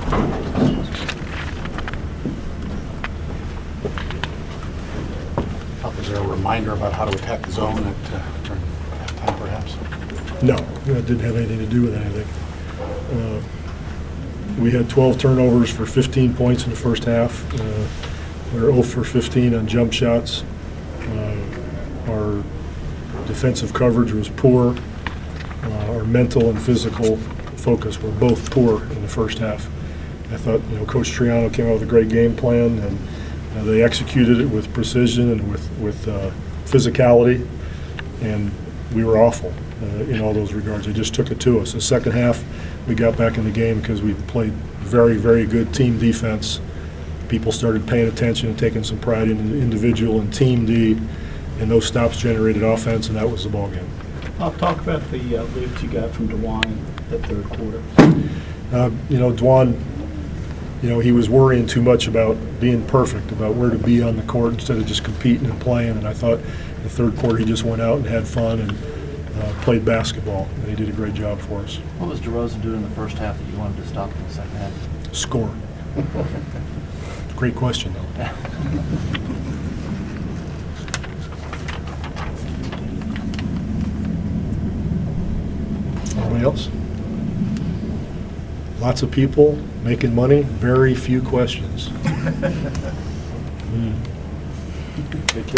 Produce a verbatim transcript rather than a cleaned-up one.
Is there a reminder about how to attack the zone at uh, during halftime, perhaps? No, that didn't have anything to do with anything. Uh, We had twelve turnovers for fifteen points in the first half. Uh, We were zero for fifteen on jump shots. Uh, Our defensive coverage was poor. Uh, Our mental and physical focus were both poor in the first half. I thought, you know, Coach Triano came out with a great game plan, and uh, they executed it with precision and with, with uh, physicality, and we were awful uh, in all those regards. They just took it to us. The second half, we got back in the game because we played very, very good team defense. People started paying attention and taking some pride in the individual and team D, and those stops generated offense, and that was the ballgame. I'll talk about the uh, lift you got from DeWine in that third quarter. Uh, you know, Dwan, you know, he was worrying too much about being perfect, about where to be on the court instead of just competing and playing. And I thought in the third quarter he just went out and had fun and uh, played basketball, and he did a great job for us. What was DeRozan doing in the first half that you wanted to stop in the second half? Score. Great question, though. Anybody else? Lots of people making money, very few questions. Mm.